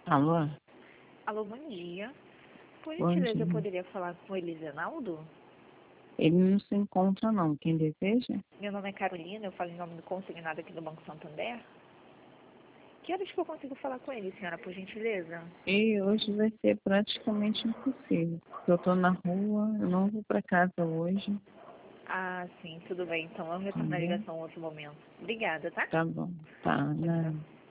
Alô? Alô, bom dia. Por Bom gentileza, eu dia. poderia falar com o Elisenaldo? Ele não se encontra não. Quem deseja? Meu nome é Carolina, eu falo em nome do consignado aqui do Banco Santander. Que horas que eu consigo falar com ele, senhora, por gentileza? E hoje vai ser praticamente impossível. Porque eu tô na rua, eu não vou para casa hoje. Ah, sim, tudo bem. Então eu Tá retorno a bom? ligação em outro momento. Obrigada, tá? Tá bom. Tá, Tchau, né? tchau.